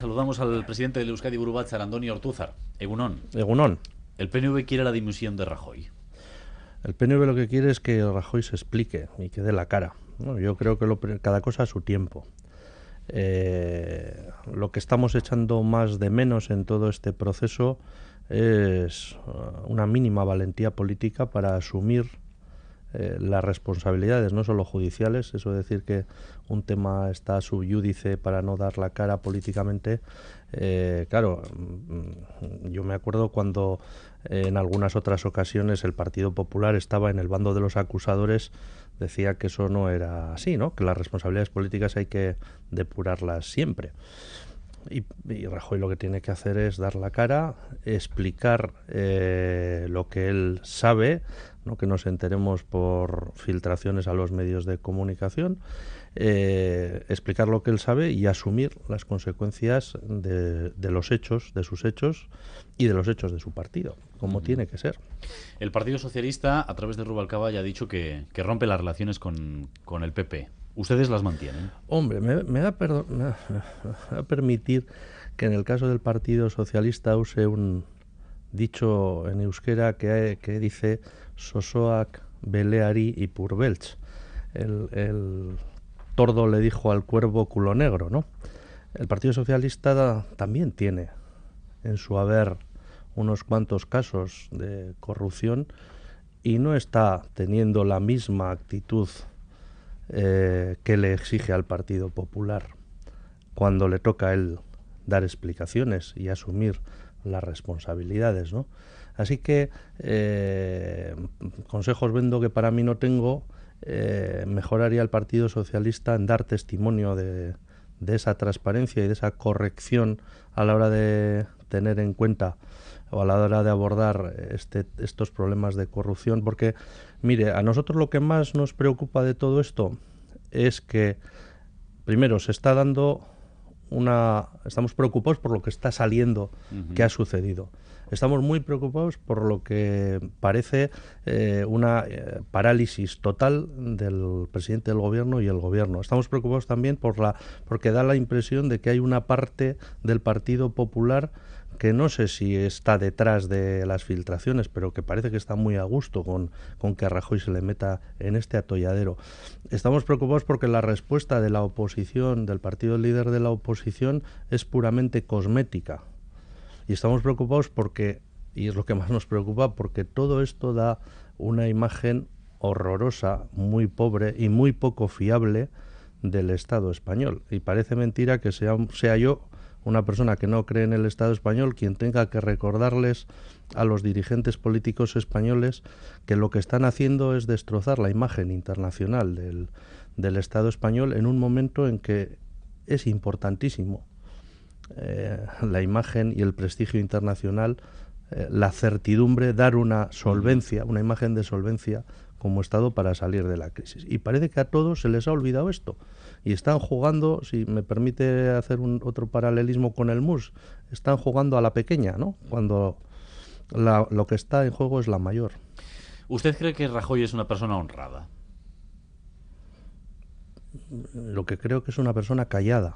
Saludamos al presidente del Euskadi Buru Batzar, Andoni Ortúzar. Egunon. Egunon. El PNV quiere la dimisión de Rajoy. El PNV lo que quiere es que Rajoy se explique y que dé la cara. Bueno, yo creo que cada cosa a su tiempo. Lo que estamos echando más de menos en todo este proceso es una mínima valentía política para asumir las responsabilidades, no solo judiciales, eso de decir que un tema está sub iudice para no dar la cara políticamente. Claro, yo me acuerdo cuando en algunas otras ocasiones el Partido Popular estaba en el bando de los acusadores, decía que eso no era así, ¿no? Que las responsabilidades políticas hay que depurarlas siempre. Y Rajoy lo que tiene que hacer es dar la cara, explicar lo que él sabe, no que nos enteremos por filtraciones a los medios de comunicación, explicar lo que él sabe y asumir las consecuencias de los hechos, de sus hechos y de los hechos de su partido, como tiene que ser. El Partido Socialista, a través de Rubalcaba, ya ha dicho que rompe las relaciones con el PP. ¿Ustedes las mantienen? Hombre, me va a permitir que en el caso del Partido Socialista use un dicho en euskera que dice sosoak beleari y purvelch. El tordo le dijo al cuervo culo negro, ¿no? El Partido Socialista también tiene en su haber unos cuantos casos de corrupción y no está teniendo la misma actitud que le exige al Partido Popular cuando le toca a él dar explicaciones y asumir las responsabilidades, ¿no? Así que consejos vendo que para mí no tengo. Mejoraría el Partido Socialista en dar testimonio de esa transparencia y de esa corrección a la hora de tener en cuenta o a la hora de abordar estos problemas de corrupción, porque mire, a nosotros lo que más nos preocupa de todo esto es que primero se está dando estamos preocupados por lo que está saliendo, que ha sucedido. Estamos muy preocupados por lo que parece una parálisis total del presidente del gobierno y el gobierno. Estamos preocupados también porque da la impresión de que hay una parte del Partido Popular que no sé si está detrás de las filtraciones, pero que parece que está muy a gusto con que a Rajoy se le meta en este atolladero. Estamos preocupados porque la respuesta de la oposición, del partido líder de la oposición, es puramente cosmética. Y estamos preocupados porque, y es lo que más nos preocupa, porque todo esto da una imagen horrorosa, muy pobre y muy poco fiable del Estado español. Y parece mentira que sea yo, una persona que no cree en el Estado español, quien tenga que recordarles a los dirigentes políticos españoles que lo que están haciendo es destrozar la imagen internacional del Estado español en un momento en que es importantísimo la imagen y el prestigio internacional, la certidumbre, dar una solvencia, una imagen de solvencia como Estado para salir de la crisis. Y parece que a todos se les ha olvidado esto. Y están jugando, si me permite hacer otro paralelismo con el MUS, están jugando a la pequeña, ¿no? Cuando lo que está en juego es la mayor. ¿Usted cree que Rajoy es una persona honrada? Lo que creo que es una persona callada.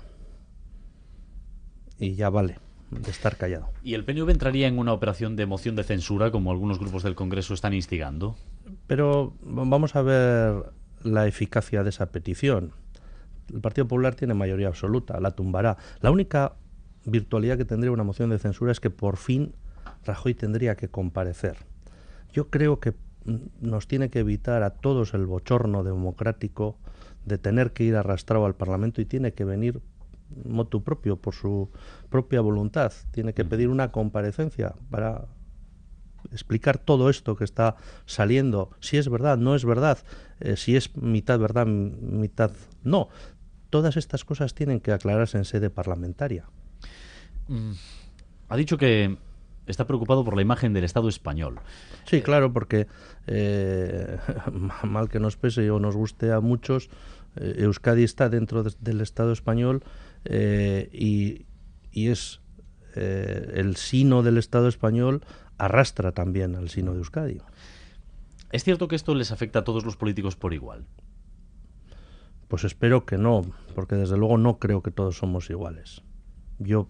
Y ya vale de estar callado. ¿Y el PNV entraría en una operación de moción de censura como algunos grupos del Congreso están instigando? Pero vamos a ver la eficacia de esa petición. El Partido Popular tiene mayoría absoluta, la tumbará. La única virtualidad que tendría una moción de censura es que por fin Rajoy tendría que comparecer. Yo creo que nos tiene que evitar a todos el bochorno democrático de tener que ir arrastrado al Parlamento y tiene que venir motu propio, por su propia voluntad. Tiene que pedir una comparecencia para explicar todo esto que está saliendo, si es verdad, no es verdad, si es mitad verdad, mitad no. Todas estas cosas tienen que aclararse en sede parlamentaria. Ha dicho que está preocupado por la imagen del Estado español. Sí, claro, porque mal que nos pese o nos guste a muchos, Euskadi está dentro del Estado español y es el sino del Estado español arrastra también al sino de Euskadi. ¿Es cierto que esto les afecta a todos los políticos por igual? Pues espero que no, porque desde luego no creo que todos somos iguales. Yo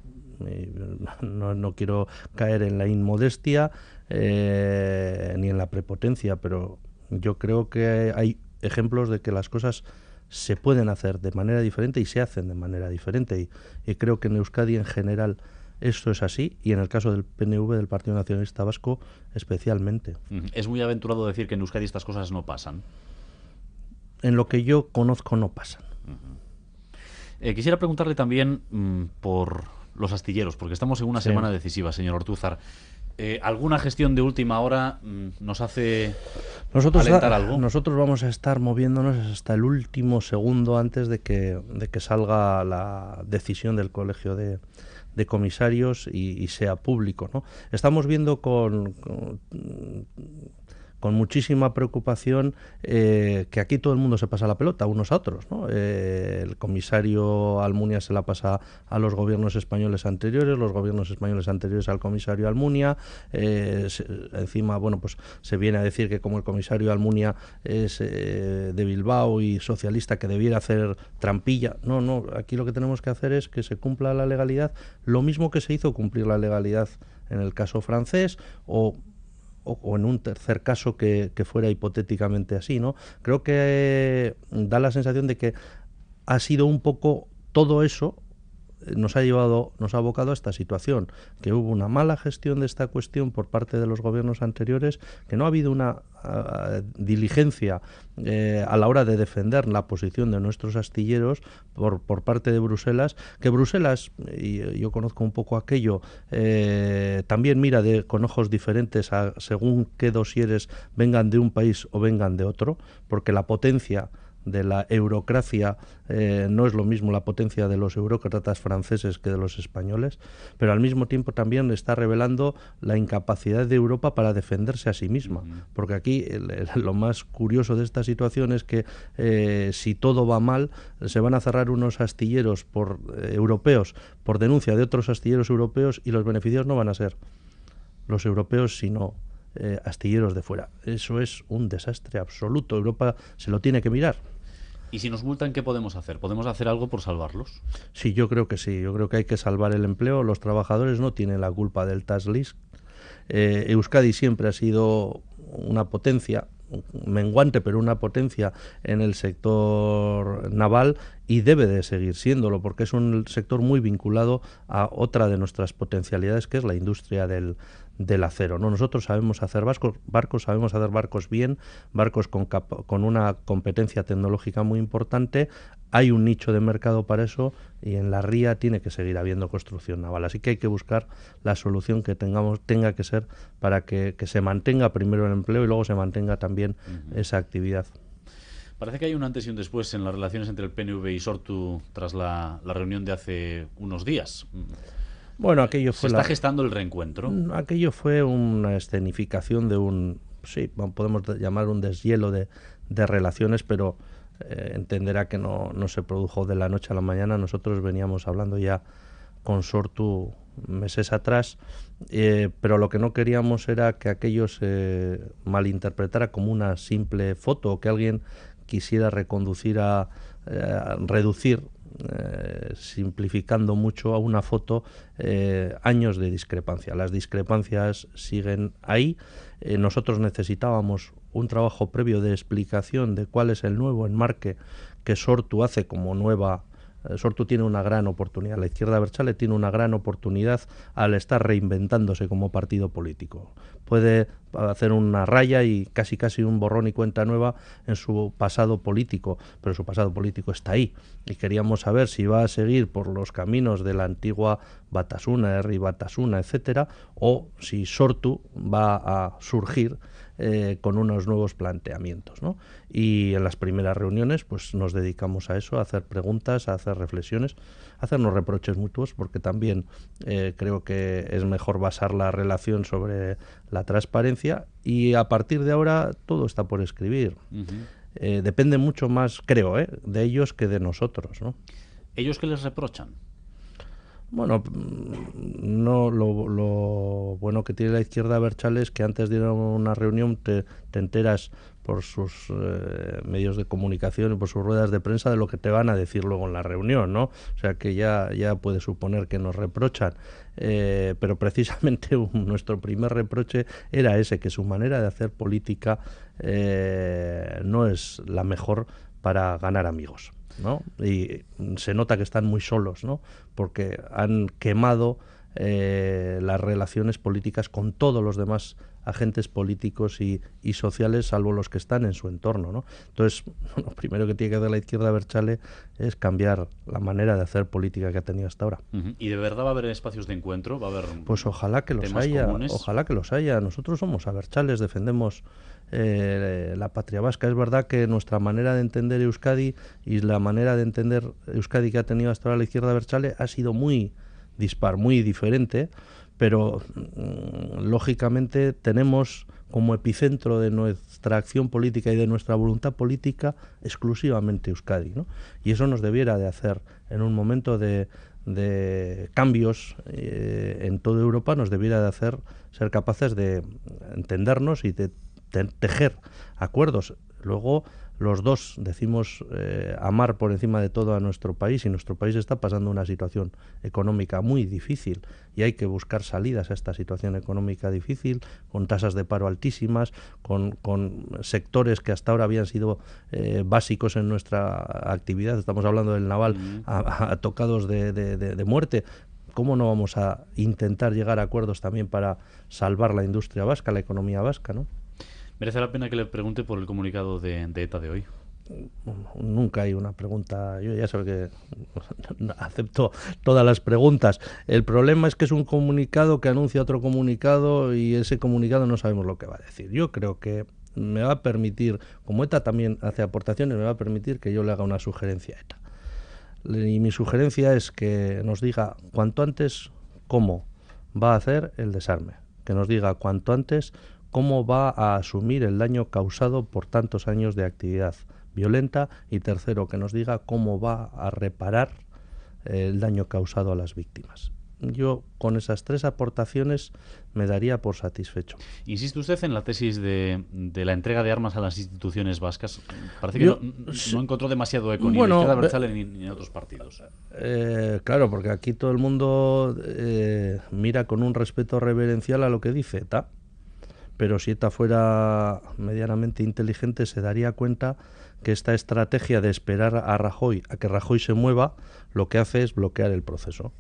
no quiero caer en la inmodestia ni en la prepotencia, pero yo creo que hay ejemplos de que las cosas se pueden hacer de manera diferente y se hacen de manera diferente. Y creo que en Euskadi en general esto es así, y en el caso del PNV, del Partido Nacionalista Vasco, especialmente. Es muy aventurado decir que en Euskadi estas cosas no pasan. En lo que yo conozco no pasan. Quisiera preguntarle también por los astilleros, porque estamos en una semana decisiva, señor Ortúzar. ¿Alguna gestión de última hora nos hace alentar algo? Nosotros vamos a estar moviéndonos hasta el último segundo antes de que salga la decisión del Colegio de Comisarios y sea público, ¿no? Estamos viendo con muchísima preocupación que aquí todo el mundo se pasa la pelota unos a otros, ¿no? El comisario Almunia se la pasa a los gobiernos españoles anteriores, los gobiernos españoles anteriores al comisario Almunia, encima, bueno, pues se viene a decir que como el comisario Almunia es de Bilbao y socialista, que debiera hacer trampilla. No, aquí lo que tenemos que hacer es que se cumpla la legalidad, lo mismo que se hizo cumplir la legalidad en el caso francés, o en un tercer caso que fuera hipotéticamente así, ¿no? Creo que da la sensación de que ha sido un poco todo eso, nos ha abocado a esta situación, que hubo una mala gestión de esta cuestión por parte de los gobiernos anteriores, que no ha habido una diligencia a la hora de defender la posición de nuestros astilleros por parte de Bruselas, que Bruselas, y yo conozco un poco aquello, también mira con ojos diferentes según qué dosieres vengan de un país o vengan de otro, porque la potencia de la eurocracia no es lo mismo la potencia de los eurócratas franceses que de los españoles, pero al mismo tiempo también está revelando la incapacidad de Europa para defenderse a sí misma, porque aquí lo más curioso de esta situación es que si todo va mal, se van a cerrar unos astilleros europeos por denuncia de otros astilleros europeos, y los beneficios no van a ser los europeos, sino astilleros de fuera. Eso es un desastre absoluto. Europa se lo tiene que mirar. ¿Y si nos multan, qué podemos hacer? ¿Podemos hacer algo por salvarlos? Sí, yo creo que sí. Yo creo que hay que salvar el empleo. Los trabajadores no tienen la culpa del tax list. Euskadi siempre ha sido una potencia menguante, pero una potencia en el sector naval, y debe de seguir siéndolo, porque es un sector muy vinculado a otra de nuestras potencialidades, que es la industria del acero, ¿no? Nosotros sabemos hacer barcos, sabemos hacer barcos bien, barcos con una competencia tecnológica muy importante. Hay un nicho de mercado para eso, y en la ría tiene que seguir habiendo construcción naval. Así que hay que buscar la solución que tenga que ser para que se mantenga primero el empleo y luego se mantenga también esa actividad. Parece que hay un antes y un después en las relaciones entre el PNV y Sortu tras la reunión de hace unos días. Bueno, aquello fue ¿Se está gestando el reencuentro? Aquello fue una escenificación de sí, podemos llamar un deshielo de relaciones, pero entenderá que no se produjo de la noche a la mañana. Nosotros veníamos hablando ya con Sortu meses atrás, pero lo que no queríamos era que aquello se malinterpretara como una simple foto, o que alguien quisiera reconducir reducir, simplificando mucho, a una foto años de discrepancia. Las discrepancias siguen ahí. Nosotros necesitábamos un trabajo previo de explicación de cuál es el nuevo enmarque que Sortu hace como nueva. Sortu tiene una gran oportunidad, la izquierda abertzale tiene una gran oportunidad al estar reinventándose como partido político. Puede hacer una raya y casi un borrón y cuenta nueva en su pasado político, pero su pasado político está ahí, y queríamos saber si va a seguir por los caminos de la antigua Batasuna, Herri Batasuna, etcétera, o si Sortu va a surgir con unos nuevos planteamientos, ¿no? Y en las primeras reuniones pues nos dedicamos a eso, a hacer preguntas, a hacer reflexiones, a hacernos reproches mutuos, porque también creo que es mejor basar la relación sobre la transparencia, y a partir de ahora todo está por escribir. Depende mucho más, creo, de ellos que de nosotros, ¿no? ¿Ellos qué les reprochan? Bueno, no, lo bueno que tiene la izquierda abertzale es que antes de ir a una reunión te enteras por sus medios de comunicación y por sus ruedas de prensa de lo que te van a decir luego en la reunión, ¿no? O sea que ya puedes suponer que nos reprochan, pero precisamente nuestro primer reproche era ese, que su manera de hacer política no es la mejor para ganar amigos, ¿no? Y se nota que están muy solos, ¿no? Porque han quemado las relaciones políticas con todos los demás agentes políticos y sociales, salvo los que están en su entorno, ¿no? Entonces, lo primero que tiene que hacer la izquierda abertzale es cambiar la manera de hacer política que ha tenido hasta ahora. ¿Y de verdad va a haber espacios de encuentro? ¿Va a haber pues ojalá que los haya, comunes? Ojalá que los haya. Nosotros somos abertzales, defendemos la patria vasca. Es verdad que nuestra manera de entender Euskadi y la manera de entender Euskadi que ha tenido hasta ahora la izquierda abertzale ha sido muy dispar, muy diferente, pero lógicamente tenemos como epicentro de nuestra acción política y de nuestra voluntad política exclusivamente Euskadi, ¿no? Y eso nos debiera de hacer en un momento de cambios en toda Europa, nos debiera de hacer ser capaces de entendernos y de tejer acuerdos. Luego los dos decimos amar por encima de todo a nuestro país, y nuestro país está pasando una situación económica muy difícil y hay que buscar salidas a esta situación económica difícil, con tasas de paro altísimas, con sectores que hasta ahora habían sido básicos en nuestra actividad. Estamos hablando del naval, a tocados de muerte. ¿Cómo no vamos a intentar llegar a acuerdos también para salvar la industria vasca, la economía vasca, ¿no? ¿Merece la pena que le pregunte por el comunicado de ETA de hoy? Nunca hay una pregunta. Yo ya sé que acepto todas las preguntas. El problema es que es un comunicado que anuncia otro comunicado y ese comunicado no sabemos lo que va a decir. Yo creo que me va a permitir, como ETA también hace aportaciones, me va a permitir que yo le haga una sugerencia a ETA. Y mi sugerencia es que nos diga cuanto antes cómo va a hacer el desarme. Que nos diga cuanto antes cómo va a asumir el daño causado por tantos años de actividad violenta, y tercero, que nos diga cómo va a reparar el daño causado a las víctimas. Yo con esas tres aportaciones me daría por satisfecho. ¿Insiste usted en la tesis de la entrega de armas a las instituciones vascas? Parece que no encontró demasiado eco ni en la izquierda abertzale ni en otros partidos. Claro, porque aquí todo el mundo mira con un respeto reverencial a lo que dice ETA. Pero si ETA fuera medianamente inteligente, se daría cuenta que esta estrategia de esperar a Rajoy, a que Rajoy se mueva, lo que hace es bloquear el proceso.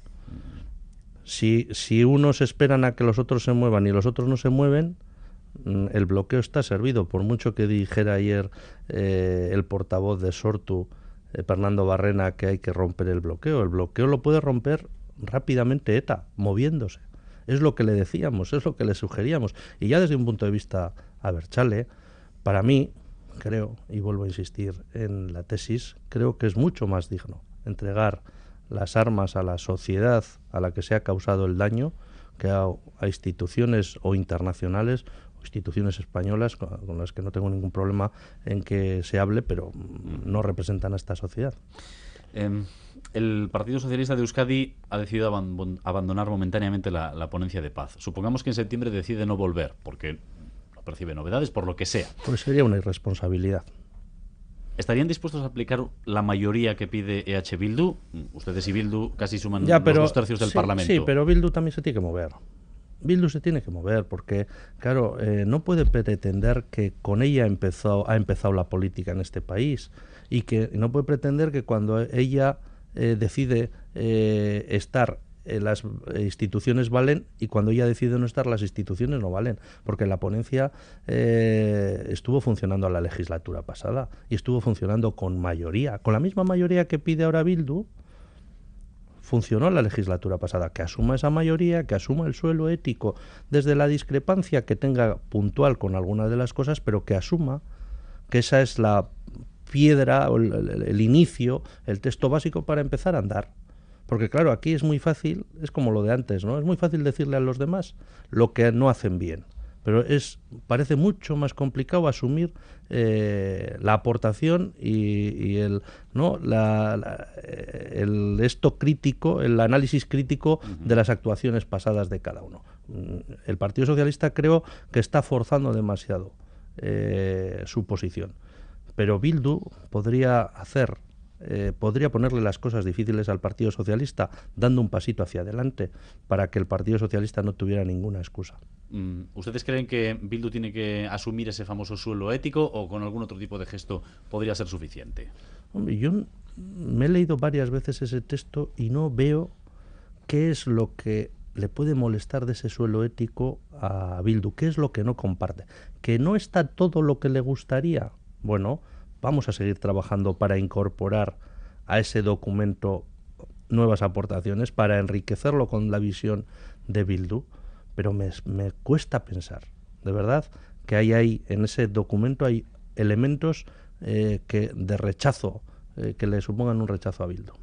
Si unos esperan a que los otros se muevan y los otros no se mueven, el bloqueo está servido. Por mucho que dijera ayer el portavoz de Sortu, Fernando Barrena, que hay que romper el bloqueo lo puede romper rápidamente ETA, moviéndose. Es lo que le decíamos, es lo que le sugeríamos. Y ya desde un punto de vista abertzale, para mí, creo, y vuelvo a insistir en la tesis, creo que es mucho más digno entregar las armas a la sociedad a la que se ha causado el daño que a instituciones o internacionales o instituciones españolas con las que no tengo ningún problema en que se hable, pero no representan a esta sociedad. El Partido Socialista de Euskadi ha decidido abandonar momentáneamente la ponencia de paz. Supongamos que en septiembre decide no volver, porque no percibe novedades, por lo que sea. Pues sería una irresponsabilidad. ¿Estarían dispuestos a aplicar la mayoría que pide EH Bildu? Ustedes y Bildu casi suman los 2/3 del Parlamento. Sí, pero Bildu también se tiene que mover. Bildu se tiene que mover porque, claro, no puede pretender que con ella ha empezado la política en este país, y que no puede pretender que cuando ella decide estar, las instituciones valen, y cuando ella decide no estar, las instituciones no valen, porque la ponencia estuvo funcionando la legislatura pasada y estuvo funcionando con mayoría, con la misma mayoría que pide ahora Bildu. Funcionó la legislatura pasada. Que asuma esa mayoría, que asuma el suelo ético desde la discrepancia que tenga puntual con algunas de las cosas, pero que asuma que esa es la piedra o el inicio, el texto básico para empezar a andar. Porque claro, aquí es muy fácil, es como lo de antes, ¿no? Es muy fácil decirle a los demás lo que no hacen bien, pero parece mucho más complicado asumir la aportación y el esto crítico, el análisis crítico de las actuaciones pasadas de cada uno. El Partido Socialista creo que está forzando demasiado su posición. Pero Bildu podría ponerle las cosas difíciles al Partido Socialista, dando un pasito hacia adelante para que el Partido Socialista no tuviera ninguna excusa. ¿Ustedes creen que Bildu tiene que asumir ese famoso suelo ético o con algún otro tipo de gesto podría ser suficiente? Hombre, yo me he leído varias veces ese texto y no veo qué es lo que le puede molestar de ese suelo ético a Bildu, qué es lo que no comparte. ¿Que no está todo lo que le gustaría? Bueno, vamos a seguir trabajando para incorporar a ese documento nuevas aportaciones, para enriquecerlo con la visión de Bildu, pero me cuesta pensar, de verdad, que hay en ese documento hay elementos de rechazo, que le supongan un rechazo a Bildu.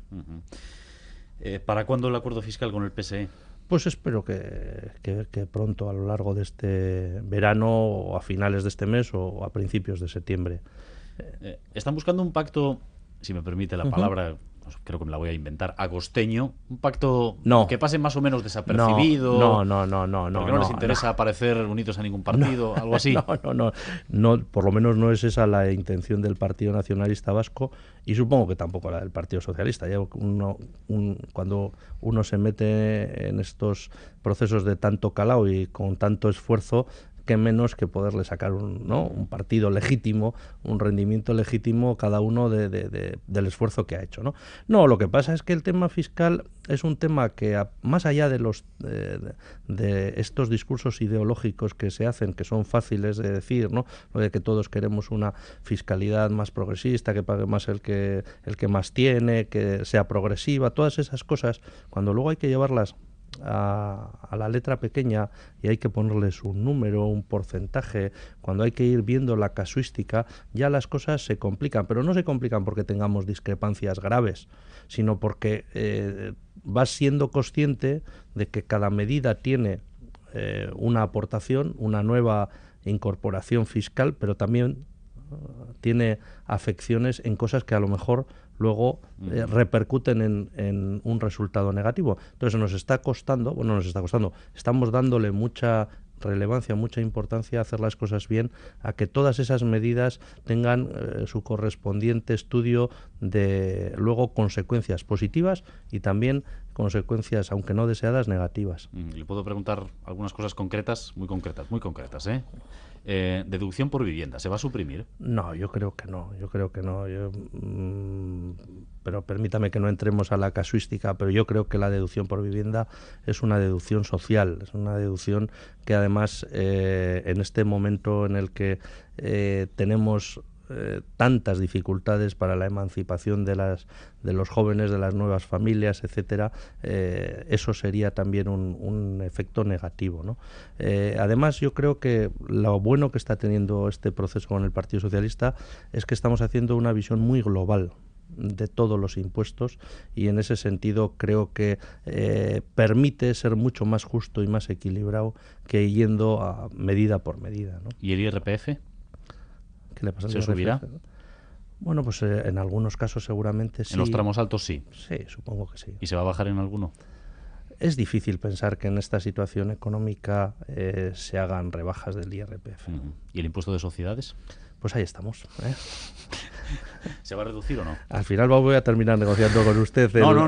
¿Para cuándo el acuerdo fiscal con el PSE? Pues espero que pronto, a lo largo de este verano, o a finales de este mes, o a principios de septiembre. Están buscando un pacto, si me permite la palabra, creo que me la voy a inventar, agosteño, un pacto que pase más o menos desapercibido. No. Porque no les interesa aparecer unidos a ningún partido, algo así. No, por lo menos no es esa la intención del Partido Nacionalista Vasco, y supongo que tampoco la del Partido Socialista. Cuando uno se mete en estos procesos de tanto calado y con tanto esfuerzo, qué menos que poderle sacar un partido legítimo, un rendimiento legítimo cada uno del esfuerzo que ha hecho, ¿no? No, lo que pasa es que el tema fiscal es un tema que, más allá de estos discursos ideológicos que se hacen, que son fáciles de decir, ¿no? Lo de que todos queremos una fiscalidad más progresista, que pague más el que más tiene, que sea progresiva, todas esas cosas, cuando luego hay que llevarlas a la letra pequeña y hay que ponerles un número, un porcentaje, cuando hay que ir viendo la casuística, ya las cosas se complican, pero no se complican porque tengamos discrepancias graves, sino porque vas siendo consciente de que cada medida tiene una aportación, una nueva incorporación fiscal, pero también tiene afecciones en cosas que a lo mejor luego repercuten en un resultado negativo. Entonces nos está costando, estamos dándole mucha relevancia, mucha importancia a hacer las cosas bien, a que todas esas medidas tengan su correspondiente estudio de luego consecuencias positivas y también consecuencias, aunque no deseadas, negativas. Le puedo preguntar algunas cosas concretas, muy concretas, ¿eh? Deducción por vivienda, ¿se va a suprimir? No, yo creo que no. Pero permítame que no entremos a la casuística, pero yo creo que la deducción por vivienda es una deducción social, es una deducción que además en este momento en el que tenemos tantas dificultades para la emancipación de los jóvenes, de las nuevas familias, etcétera, eso sería también un efecto negativo, ¿no? Además, yo creo que lo bueno que está teniendo este proceso con el Partido Socialista es que estamos haciendo una visión muy global de todos los impuestos, y en ese sentido creo que permite ser mucho más justo y más equilibrado que yendo a medida por medida, ¿no? ¿Y el IRPF? ¿Qué le pasa al ¿Se IRPF? subirá? Bueno, pues en algunos casos seguramente sí. ¿En los tramos altos sí? Sí, supongo que sí. ¿Y se va a bajar en alguno? Es difícil pensar que en esta situación económica se hagan rebajas del IRPF. ¿Y el impuesto de sociedades? Pues ahí estamos, ¿eh? ¿Se va a reducir o no? Al final voy a terminar negociando con usted. No.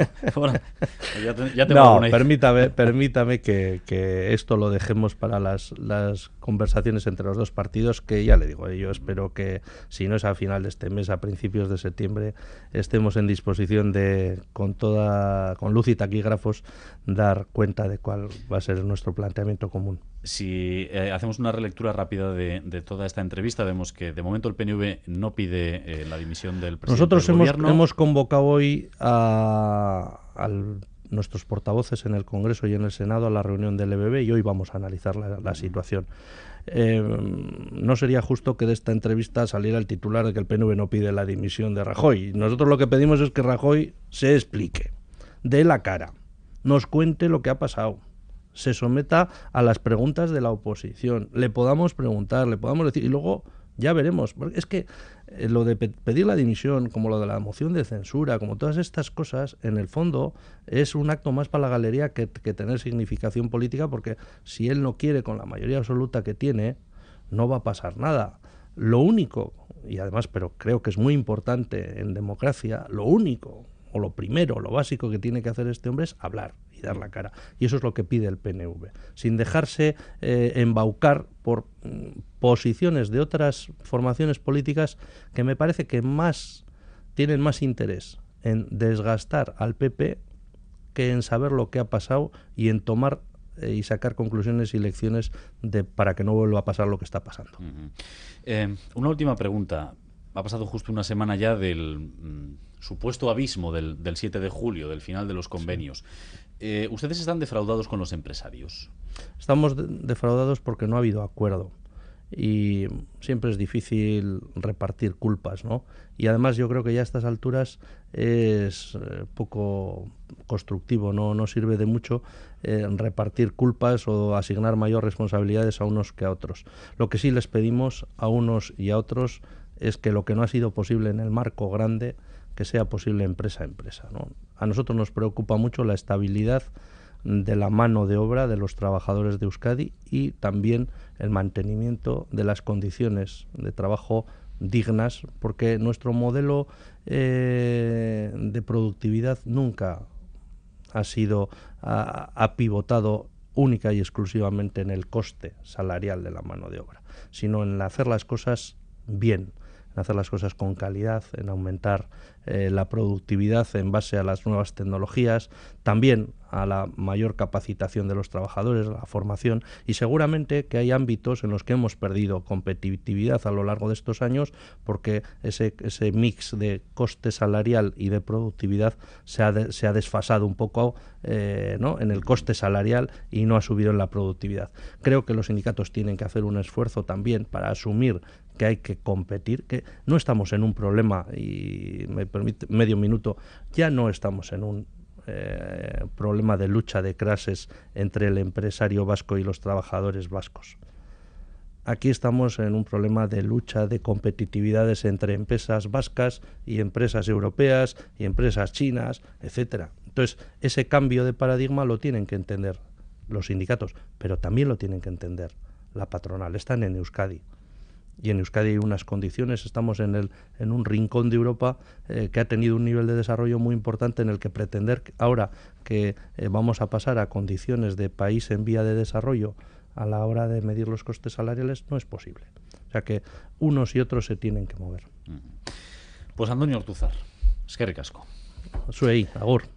Ya tengo no, permítame que esto lo dejemos para las conversaciones entre los dos partidos, que ya le digo, yo espero que si no es a final de este mes, a principios de septiembre, estemos en disposición de, con luz y taquígrafos, dar cuenta de cuál va a ser nuestro planteamiento común. Si hacemos una relectura rápida de toda esta entrevista, vemos que de momento el PNV no pide la dimisión del presidente Nosotros del gobierno. hemos convocado hoy a nuestros portavoces en el Congreso y en el Senado a la reunión del EBB, y hoy vamos a analizar la situación. No sería justo que de esta entrevista saliera el titular de que el PNV no pide la dimisión de Rajoy. Nosotros lo que pedimos es que Rajoy se explique, dé la cara, nos cuente lo que ha pasado, se someta a las preguntas de la oposición, le podamos preguntar, le podamos decir, y luego ya veremos. Porque es que lo de pedir la dimisión, como lo de la moción de censura, como todas estas cosas, en el fondo es un acto más para la galería que tener significación política, porque si él no quiere, con la mayoría absoluta que tiene, no va a pasar nada. Lo único, y además, pero creo que es muy importante en democracia, lo único, o lo primero, lo básico que tiene que hacer este hombre es hablar y dar la cara. Y eso es lo que pide el PNV, sin dejarse embaucar por posiciones de otras formaciones políticas que me parece que tienen más interés en desgastar al PP que en saber lo que ha pasado y en tomar y sacar conclusiones y lecciones para que no vuelva a pasar lo que está pasando. Una última pregunta. Ha pasado justo una semana ya del supuesto abismo del 7 de julio, del final de los convenios. Sí. ¿Ustedes están defraudados con los empresarios? Estamos defraudados porque no ha habido acuerdo. Y siempre es difícil repartir culpas, ¿no? Y además yo creo que ya a estas alturas es poco constructivo, no sirve de mucho repartir culpas o asignar mayor responsabilidades a unos que a otros. Lo que sí les pedimos a unos y a otros es que lo que no ha sido posible en el marco grande, que sea posible empresa a empresa, ¿no? A nosotros nos preocupa mucho la estabilidad de la mano de obra de los trabajadores de Euskadi y también el mantenimiento de las condiciones de trabajo dignas, porque nuestro modelo de productividad nunca ha pivotado única y exclusivamente en el coste salarial de la mano de obra, sino en hacer las cosas bien, en hacer las cosas con calidad, en aumentar la productividad en base a las nuevas tecnologías, también a la mayor capacitación de los trabajadores, la formación, y seguramente que hay ámbitos en los que hemos perdido competitividad a lo largo de estos años porque ese mix de coste salarial y de productividad se ha desfasado un poco ¿no? en el coste salarial y no ha subido en la productividad. Creo que los sindicatos tienen que hacer un esfuerzo también para asumir que hay que competir, que no estamos en un problema, y me permite medio minuto, ya no estamos en un problema de lucha de clases entre el empresario vasco y los trabajadores vascos. Aquí estamos en un problema de lucha de competitividades entre empresas vascas y empresas europeas y empresas chinas, etcétera. Entonces, ese cambio de paradigma lo tienen que entender los sindicatos, pero también lo tienen que entender la patronal. Están en Euskadi. Y en Euskadi hay unas condiciones, estamos en un rincón de Europa que ha tenido un nivel de desarrollo muy importante, en el que pretender ahora que vamos a pasar a condiciones de país en vía de desarrollo a la hora de medir los costes salariales no es posible. O sea que unos y otros se tienen que mover. Pues Andoni Ortuzar, eskerrik asko. Zuei, agur.